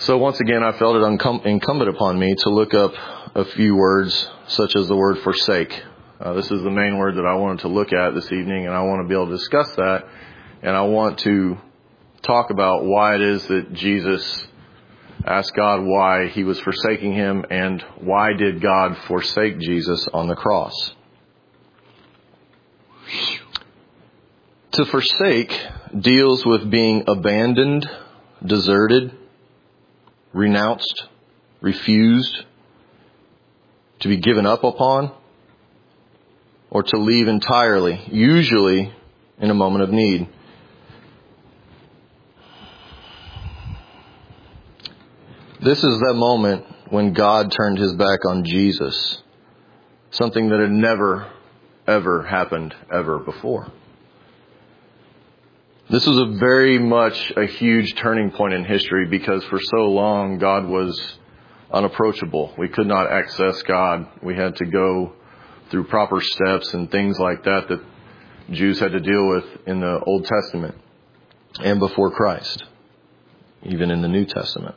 So once again, I felt it incumbent upon me to look up a few words, such as the word forsake. This is the main word that I wanted to look at this evening, and I want to be able to discuss that. And I want to talk about why it is that Jesus asked God why he was forsaking him, and why did God forsake Jesus on the cross. To forsake deals with being abandoned, deserted, renounced, refused, to be given up upon, or to leave entirely, usually in a moment of need. This is that moment when God turned his back on Jesus, something that had never, ever happened ever before. This was a very much a huge turning point in history, because for so long God was unapproachable. We could not access God. We had to go through proper steps and things like that that Jews had to deal with in the Old Testament and before Christ, even in the New Testament.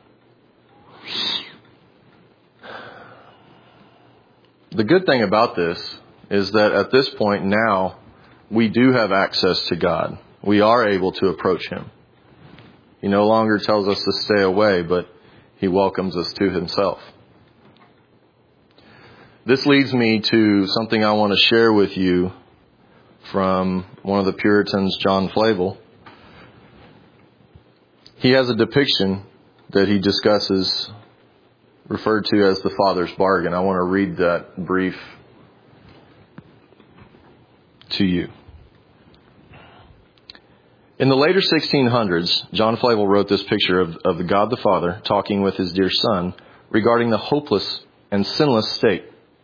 The good thing about this is that at this point now, we do have access to God. We are able to approach him. He no longer tells us to stay away, but he welcomes us to himself. This leads me to something I want to share with you from one of the Puritans, John Flavel. He has a depiction that he discusses, referred to as the Father's bargain. I want to read that brief to you. In the later 1600s, John Flavel wrote this picture of the God the Father talking with his dear Son regarding the hopeless and sinless state.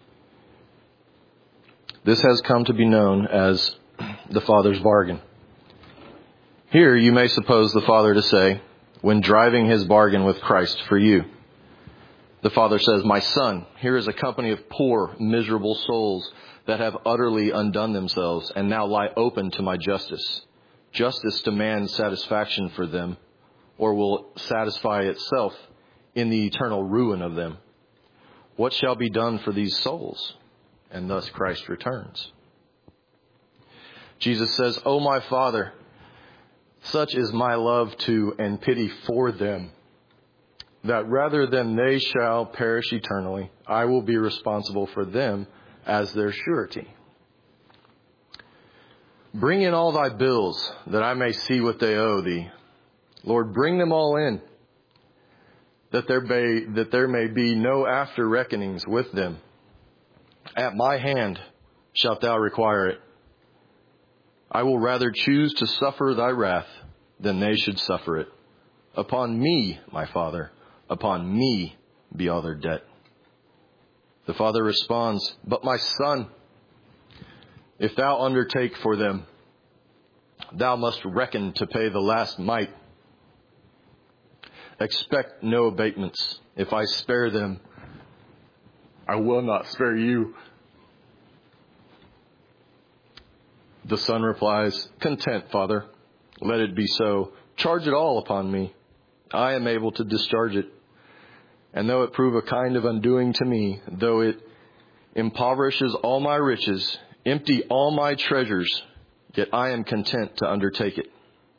This has come to be known as the Father's bargain. Here you may suppose the Father to say, when driving his bargain with Christ for you, the Father says, "My Son, here is a company of poor, miserable souls that have utterly undone themselves and now lie open to my justice. Justice demands satisfaction for them, or will satisfy itself in the eternal ruin of them. What shall be done for these souls?" And thus Christ returns. Jesus says, "O my Father, such is my love to and pity for them, that rather than they shall perish eternally, I will be responsible for them as their surety. Bring in all thy bills, that I may see what they owe thee. Lord, bring them all in, that there may be no after reckonings with them. At my hand shalt thou require it. I will rather choose to suffer thy wrath than they should suffer it. Upon me, my Father, upon me be all their debt." The Father responds, "But my Son, if thou undertake for them, thou must reckon to pay the last mite. Expect no abatements. If I spare them, I will not spare you." The Son replies, "Content, Father, let it be so. Charge it all upon me. I am able to discharge it. And though it prove a kind of undoing to me, though it impoverishes all my riches, empty all my treasures, yet I am content to undertake it."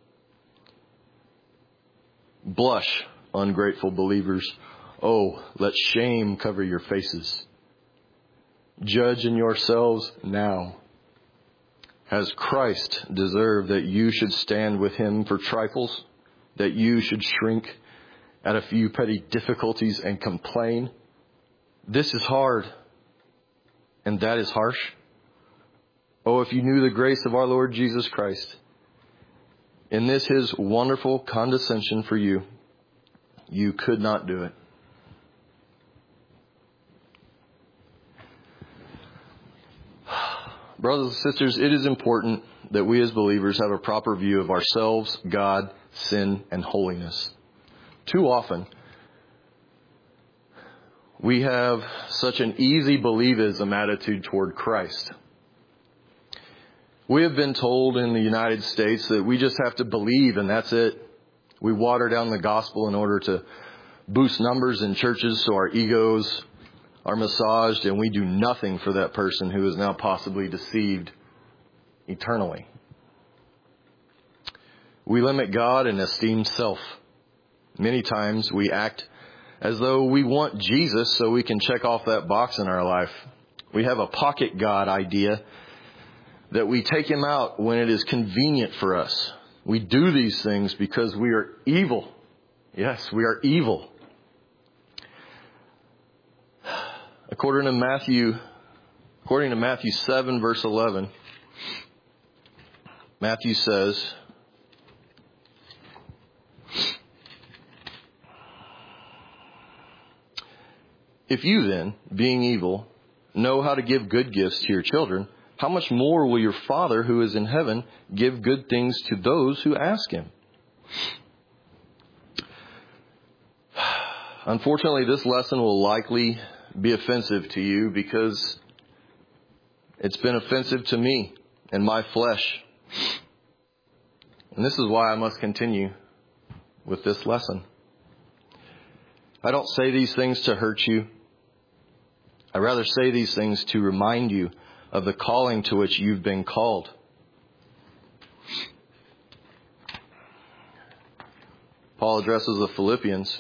Blush, ungrateful believers. Oh, let shame cover your faces. Judge in yourselves now. Has Christ deserved that you should stand with him for trifles? That you should shrink at a few petty difficulties and complain? This is hard, and that is harsh. Oh, if you knew the grace of our Lord Jesus Christ, in this his wonderful condescension for you, you could not do it. Brothers and sisters, it is important that we as believers have a proper view of ourselves, God, sin, and holiness. Too often, we have such an easy believism attitude toward Christ. We have been told in the United States that we just have to believe and that's it. We water down the gospel in order to boost numbers in churches so our egos are massaged, and we do nothing for that person who is now possibly deceived eternally. We limit God and esteem self. Many times we act as though we want Jesus so we can check off that box in our life. We have a pocket God idea that we take him out when it is convenient for us. We do these things because we are evil. Yes, we are evil. According to Matthew 7, verse 11, Matthew says, "If you then, being evil, know how to give good gifts to your children, how much more will your Father who is in heaven give good things to those who ask him?" Unfortunately, this lesson will likely be offensive to you because it's been offensive to me and my flesh. And this is why I must continue with this lesson. I don't say these things to hurt you. I rather say these things to remind you of the calling to which you've been called. Paul addresses the Philippians.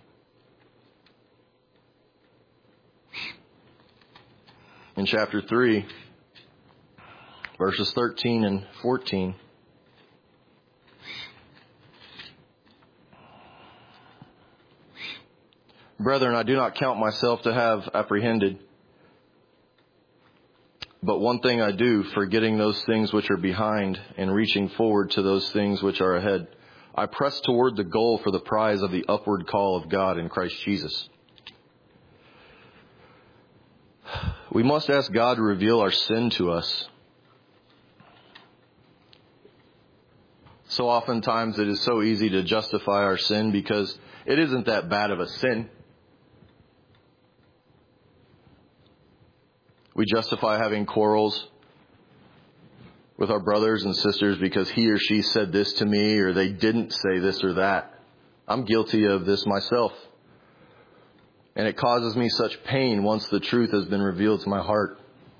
In chapter 3, verses 13 and 14. "Brethren, I do not count myself to have apprehended. But one thing I do, forgetting those things which are behind and reaching forward to those things which are ahead, I press toward the goal for the prize of the upward call of God in Christ Jesus." We must ask God to reveal our sin to us. So oftentimes it is so easy to justify our sin because it isn't that bad of a sin. We justify having quarrels with our brothers and sisters because he or she said this to me or they didn't say this or that. I'm guilty of this myself. And it causes me such pain once the truth has been revealed to my heart.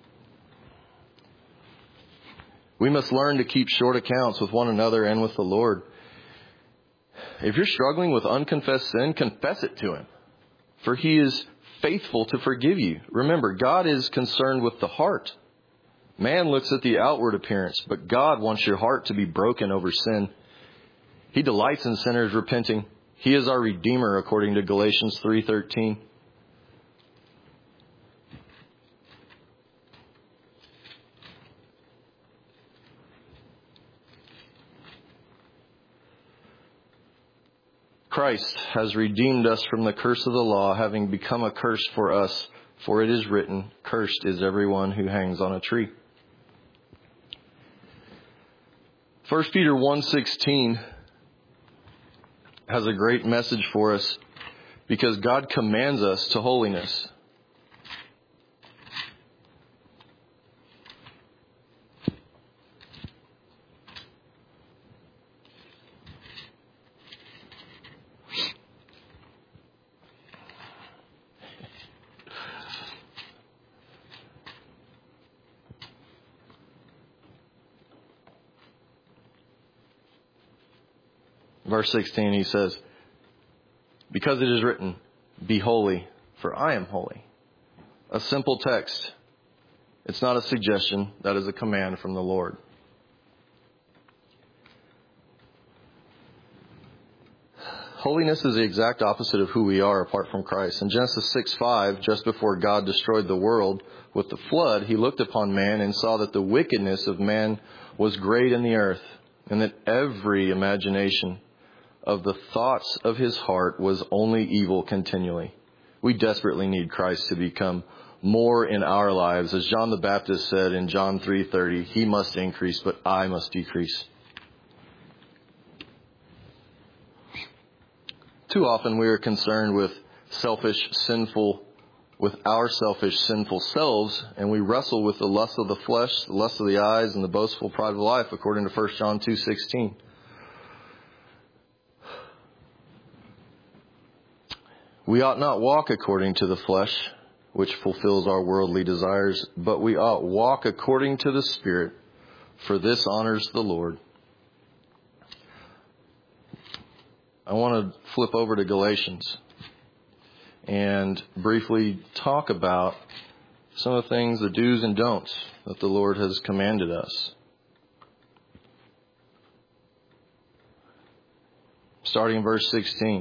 We must learn to keep short accounts with one another and with the Lord. If you're struggling with unconfessed sin, confess it to him, for he is faithful to forgive you. Remember, God is concerned with the heart. Man looks at the outward appearance, but God wants your heart to be broken over sin. He delights in sinners repenting. He is our Redeemer, according to Galatians 3:13. Christ has redeemed us from the curse of the law, having become a curse for us, for it is written, "Cursed is everyone who hangs on a tree." 1 Peter 1:16 has a great message for us because God commands us to holiness. Verse 16, he says, "Because it is written, 'Be holy, for I am holy.'" A simple text. It's not a suggestion. That is a command from the Lord. Holiness is the exact opposite of who we are apart from Christ. In Genesis 6:5, just before God destroyed the world with the flood, he looked upon man and saw that the wickedness of man was great in the earth, and that every imagination of the thoughts of his heart was only evil continually. We desperately need Christ to become more in our lives. As John the Baptist said in John 3:30, "He must increase, but I must decrease." Too often we are concerned with our selfish, sinful selves, and we wrestle with the lust of the flesh, the lust of the eyes, and the boastful pride of life, according to 1 John 2:16. We ought not walk according to the flesh, which fulfills our worldly desires, but we ought walk according to the Spirit, for this honors the Lord. I want to flip over to Galatians and briefly talk about some of the things, the do's and don'ts that the Lord has commanded us. Starting in verse 16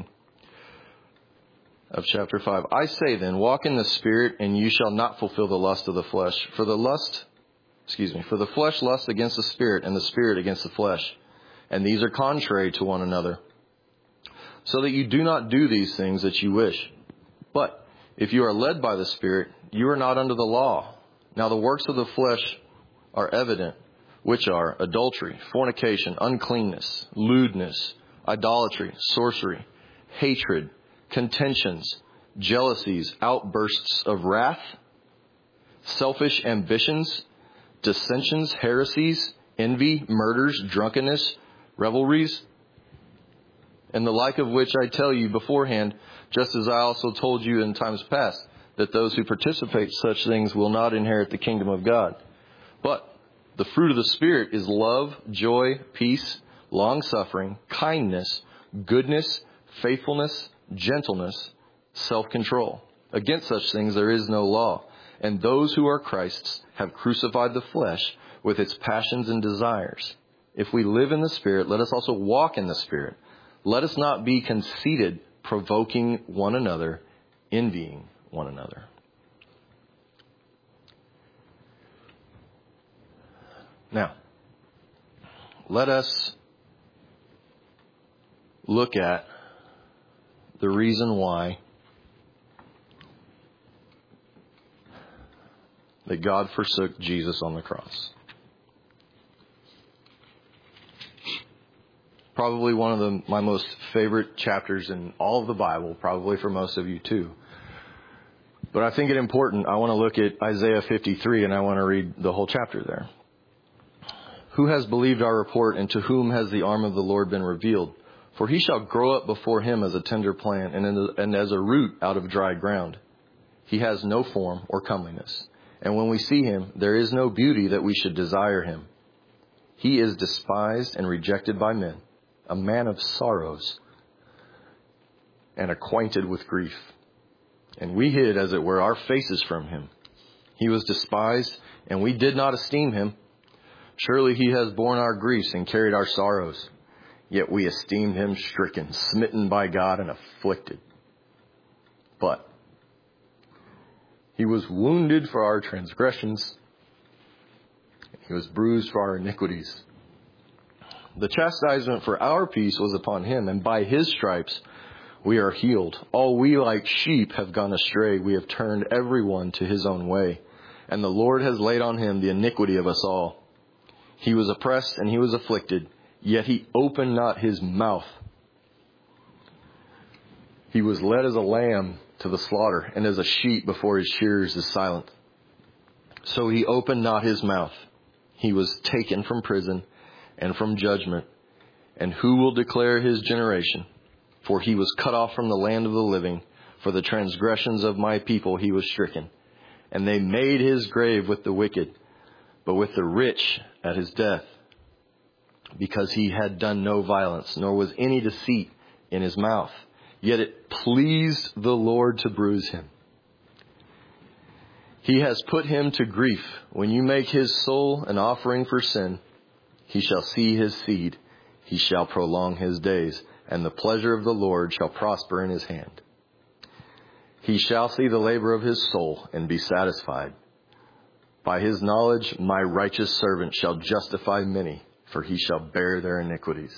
of chapter 5. I say then, walk in the Spirit, and you shall not fulfill the lust of the flesh. For the flesh lusts against the Spirit, and the Spirit against the flesh. And these are contrary to one another, so that you do not do these things that you wish. But if you are led by the Spirit, you are not under the law. Now the works of the flesh are evident, which are adultery, fornication, uncleanness, lewdness, idolatry, sorcery, hatred, contentions, jealousies, outbursts of wrath, selfish ambitions, dissensions, heresies, envy, murders, drunkenness, revelries, and the like of which I tell you beforehand, just as I also told you in times past, that those who participate in such things will not inherit the kingdom of God. But the fruit of the Spirit is love, joy, peace, long-suffering, kindness, goodness, faithfulness, gentleness, self-control. Against such things there is no law. And those who are Christ's have crucified the flesh with its passions and desires. If we live in the Spirit, let us also walk in the Spirit. Let us not be conceited, provoking one another, envying one another. Now, let us look at the reason why that God forsook Jesus on the cross. Probably one of my most favorite chapters in all of the Bible, probably for most of you too. But I think it important, I want to look at Isaiah 53 and I want to read the whole chapter there. Who has believed our report, and to whom has the arm of the Lord been revealed? For he shall grow up before him as a tender plant, and as a root out of dry ground. He has no form or comeliness. And when we see him, there is no beauty that we should desire him. He is despised and rejected by men, a man of sorrows, and acquainted with grief. And we hid, as it were, our faces from him. He was despised, and we did not esteem him. Surely he has borne our griefs and carried our sorrows. Yet we esteemed him stricken, smitten by God, and afflicted. But he was wounded for our transgressions. He was bruised for our iniquities. The chastisement for our peace was upon him, and by his stripes we are healed. All we like sheep have gone astray. We have turned everyone to his own way. And the Lord has laid on him the iniquity of us all. He was oppressed and he was afflicted, yet he opened not his mouth. He was led as a lamb to the slaughter, and as a sheep before his shearers is silent. So he opened not his mouth. He was taken from prison and from judgment. And who will declare his generation? For he was cut off from the land of the living. For the transgressions of my people he was stricken. And they made his grave with the wicked, but with the rich at his death. Because he had done no violence, nor was any deceit in his mouth. Yet it pleased the Lord to bruise him. He has put him to grief. When you make his soul an offering for sin, he shall see his seed. He shall prolong his days, and the pleasure of the Lord shall prosper in his hand. He shall see the labor of his soul and be satisfied. By his knowledge my righteous servant shall justify many, for he shall bear their iniquities.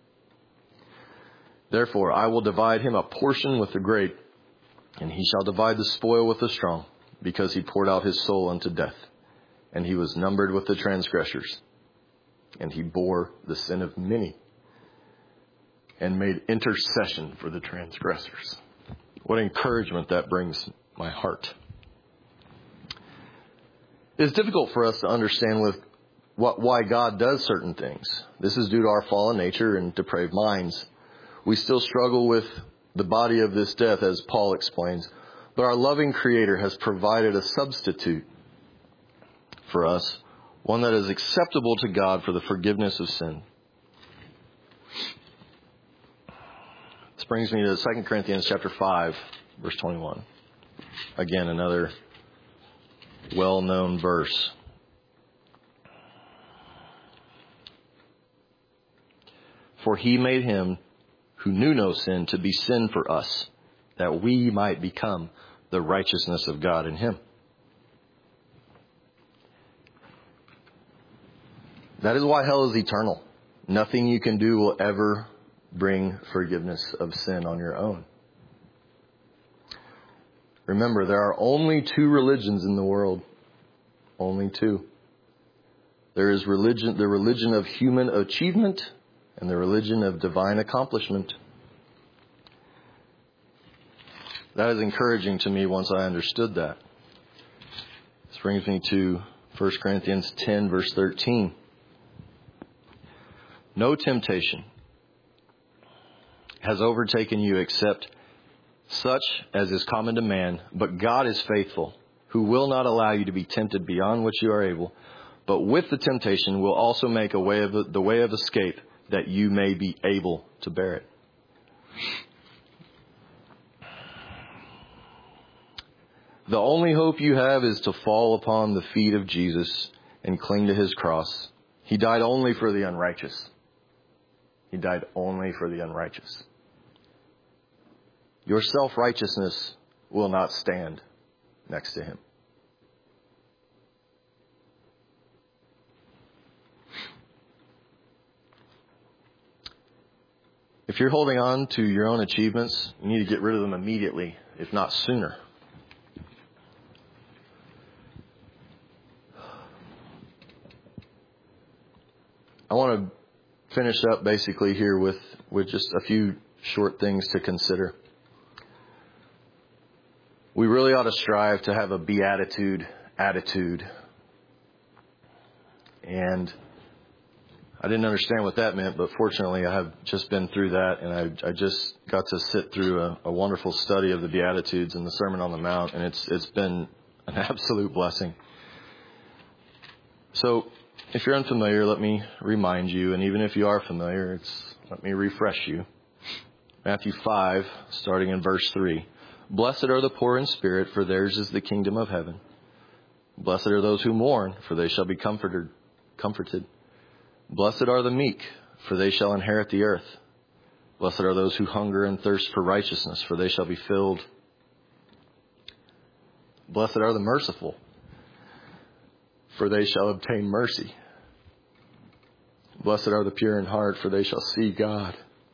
Therefore I will divide him a portion with the great, and he shall divide the spoil with the strong, because he poured out his soul unto death, and he was numbered with the transgressors, and he bore the sin of many, and made intercession for the transgressors. What encouragement that brings my heart. It's difficult for us to understand why God does certain things. This is due to our fallen nature and depraved minds. We still struggle with the body of this death, as Paul explains. But our loving Creator has provided a substitute for us, one that is acceptable to God for the forgiveness of sin. This brings me to 2 Corinthians chapter 5, verse 21. Again, another well-known verse. For he made him who knew no sin to be sin for us, that we might become the righteousness of God in him. That is why hell is eternal. Nothing you can do will ever bring forgiveness of sin on your own. Remember, there are only two religions in the world. Only two. There is religion, the religion of human achievement, and the religion of divine accomplishment. That is encouraging to me once I understood that. This brings me to 1 Corinthians 10, verse 13. No temptation has overtaken you except such as is common to man, but God is faithful, who will not allow you to be tempted beyond what you are able, but with the temptation will also make the way of escape, that you may be able to bear it. The only hope you have is to fall upon the feet of Jesus and cling to his cross. He died only for the unrighteous. He died only for the unrighteous. Your self-righteousness will not stand next to him. If you're holding on to your own achievements, you need to get rid of them immediately, if not sooner. I want to finish up basically here with just a few short things to consider. We really ought to strive to have a beatitude attitude. And I didn't understand what that meant, but fortunately I have just been through that, and I just got to sit through a wonderful study of the Beatitudes and the Sermon on the Mount, and it's been an absolute blessing. So if you're unfamiliar, let me remind you, and even if you are familiar, let me refresh you. Matthew 5, starting in verse 3. Blessed are the poor in spirit, for theirs is the kingdom of heaven. Blessed are those who mourn, for they shall be comforted. Blessed are the meek, for they shall inherit the earth. Blessed are those who hunger and thirst for righteousness, for they shall be filled. Blessed are the merciful, for they shall obtain mercy. Blessed are the pure in heart, for they shall see God.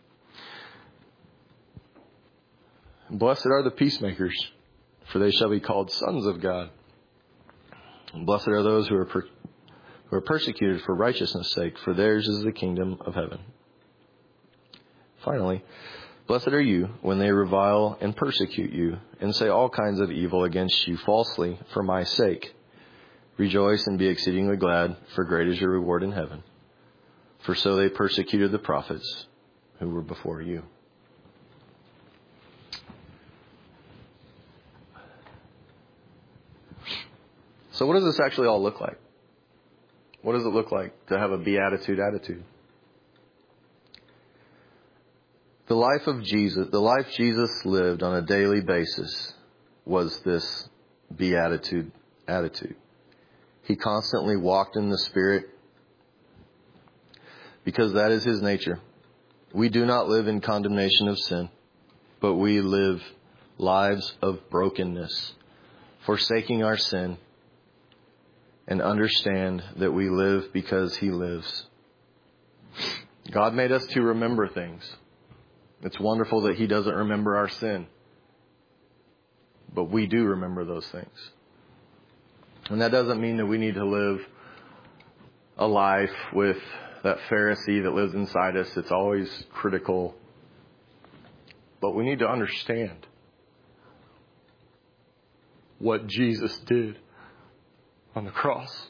Blessed are the peacemakers, for they shall be called sons of God. And blessed are those who are persecuted for righteousness' sake, for theirs is the kingdom of heaven. Finally, blessed are you when they revile and persecute you, and say all kinds of evil against you falsely for my sake. Rejoice and be exceedingly glad, for great is your reward in heaven. For so they persecuted the prophets who were before you. So what does this actually all look like? What does it look like to have a beatitude attitude? The life of Jesus, the life Jesus lived on a daily basis was this beatitude attitude. He constantly walked in the Spirit because that is his nature. We do not live in condemnation of sin, but we live lives of brokenness, forsaking our sin, and understand that we live because he lives. God made us to remember things. It's wonderful that he doesn't remember our sin, but we do remember those things. And that doesn't mean that we need to live a life with that Pharisee that lives inside us. It's always critical. But we need to understand what Jesus did on the cross.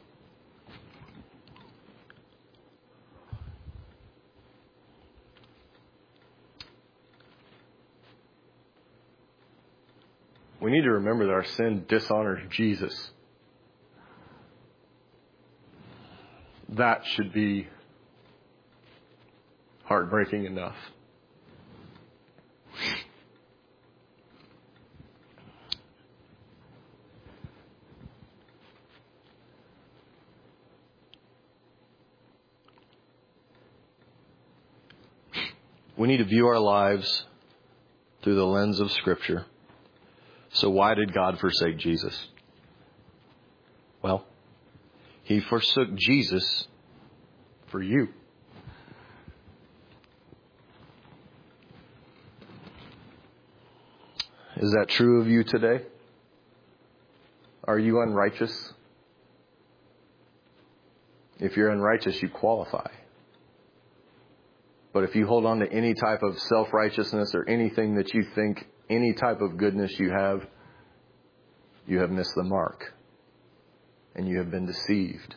we need to remember that our sin dishonors Jesus. That should be heartbreaking enough. We need to view our lives through the lens of Scripture. So why did God forsake Jesus? Well, He forsook Jesus for you. Is that true of you today? Are you unrighteous? If you're unrighteous, you qualify. But if you hold on to any type of self-righteousness or anything that you think, any type of goodness you have missed the mark. And you have been deceived.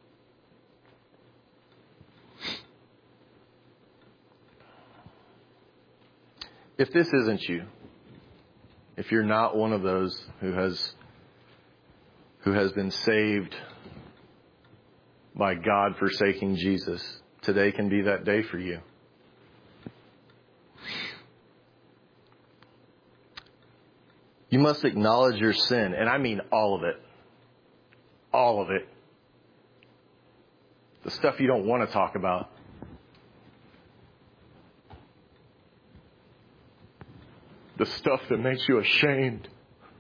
If this isn't you, if you're not one of those who has been saved by God forsaking Jesus, today can be that day for you. You must acknowledge your sin, and I mean all of it. All of it. The stuff you don't want to talk about. The stuff that makes you ashamed.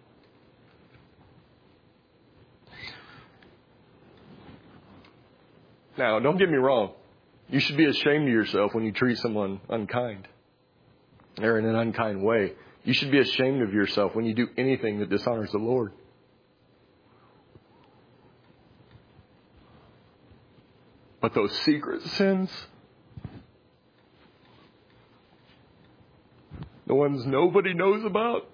Now, don't get me wrong. You should be ashamed of yourself when you treat someone unkind or in an unkind way. You should be ashamed of yourself when you do anything that dishonors the Lord. But those secret sins, the ones nobody knows about,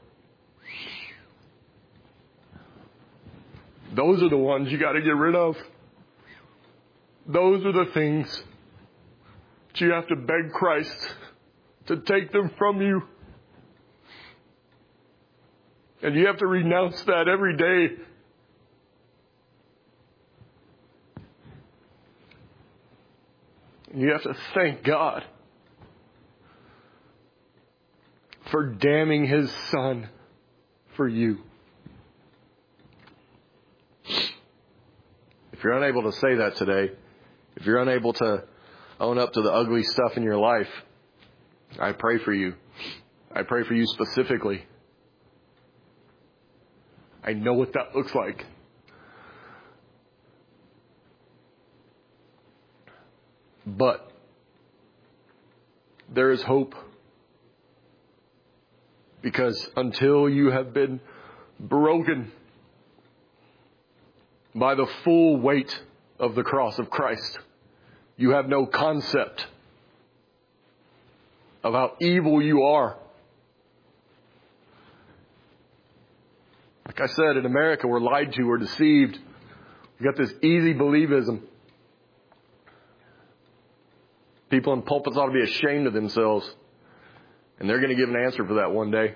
those are the ones you got to get rid of. Those are the things that you have to beg Christ to take them from you. And you have to renounce that every day. And you have to thank God for damning His Son for you. If you're unable to say that today, if you're unable to own up to the ugly stuff in your life, I pray for you. I pray for you specifically. I know what that looks like. But there is hope. Because until you have been broken by the full weight of the cross of Christ, you have no concept of how evil you are. Like I said, in America, we're lied to, we're deceived. We've got this easy believism. People in pulpits ought to be ashamed of themselves. And they're going to give an answer for that one day.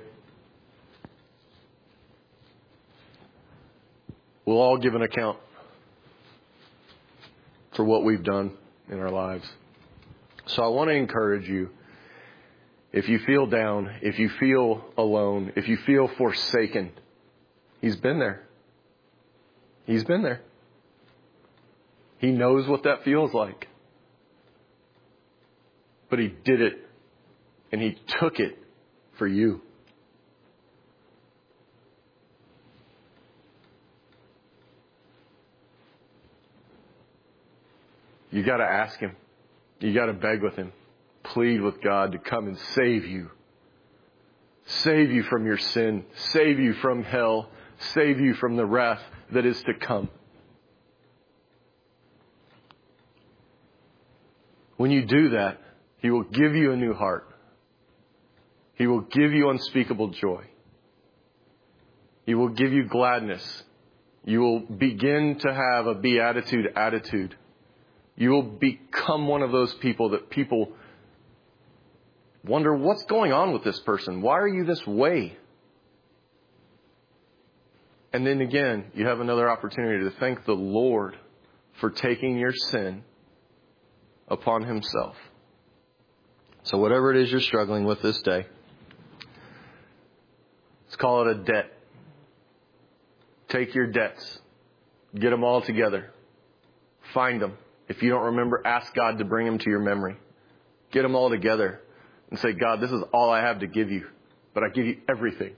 We'll all give an account for what we've done in our lives. So I want to encourage you, if you feel down, if you feel alone, if you feel forsaken, He's been there. He's been there. He knows what that feels like. But He did it. And He took it for you. You got to ask Him. You got to beg with Him. Plead with God to come and save you. Save you from your sin. Save you from hell. Save you from the wrath that is to come. When you do that, He will give you a new heart. He will give you unspeakable joy. He will give you gladness. You will begin to have a beatitude attitude. You will become one of those people that people wonder, what's going on with this person? Why are you this way? And then again, you have another opportunity to thank the Lord for taking your sin upon himself. So whatever it is you're struggling with this day, let's call it a debt. Take your debts. Get them all together. Find them. If you don't remember, ask God to bring them to your memory. Get them all together and say, God, this is all I have to give you, but I give you everything.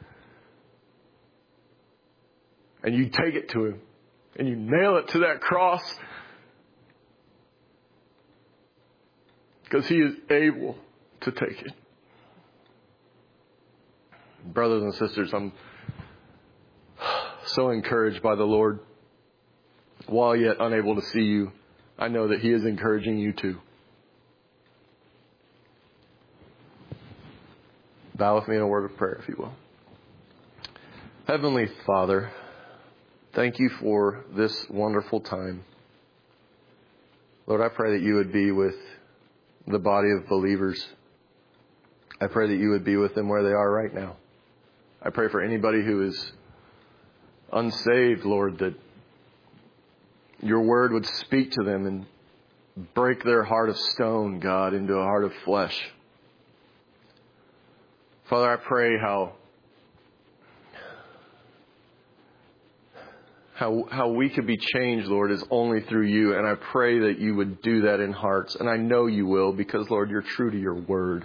And you take it to him and you nail it to that cross because he is able to take it. Brothers and sisters, I'm so encouraged by the Lord. While yet unable to see you, I know that he is encouraging you too. Bow with me in a word of prayer, if you will. Heavenly Father, thank you for this wonderful time. Lord, I pray that you would be with the body of believers. I pray that you would be with them where they are right now. I pray for anybody who is unsaved, Lord, that your word would speak to them and break their heart of stone, God, into a heart of flesh. Father, I pray how we could be changed, Lord, is only through you. And I pray that you would do that in hearts. And I know you will because, Lord, you're true to your word.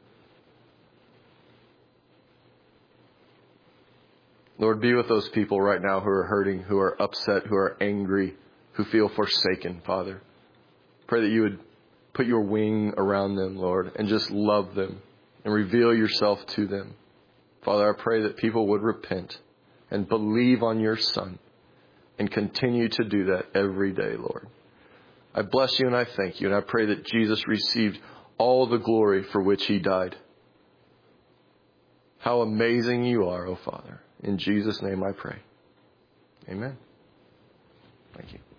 Lord, be with those people right now who are hurting, who are upset, who are angry, who feel forsaken, Father. Pray that you would put your wing around them, Lord, and just love them and reveal yourself to them. Father, I pray that people would repent and believe on your Son and continue to do that every day, Lord. I bless you and I thank you, and I pray that Jesus received all the glory for which he died. How amazing you are, O Father. In Jesus' name I pray. Amen. Thank you.